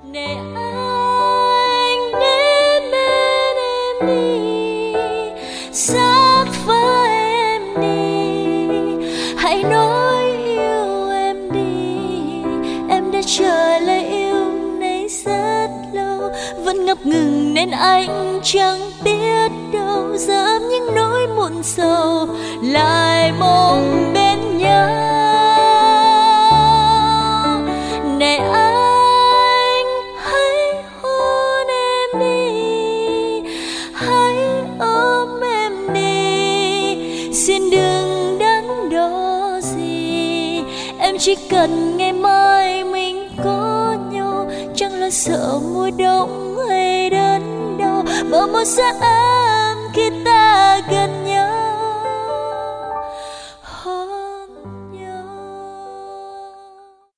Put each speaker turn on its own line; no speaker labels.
Này anh đến bên em đi, sát vai em đi, hãy nói yêu em đi. Em đã chờ lời yêu này rất lâu, vẫn ngập ngừng nên anh chẳng biết đâu. Dám những nỗi muộn sầu lại mong bên nhau. Này anh hãy hôn em đi, hãy ôm em đi, xin đừng đắn đo gì. Em chỉ cần ngày mai mình có nhau, chẳng lo sợ mùa đông hay đớn đau. Bờ môi sẽ ấm khi ta gần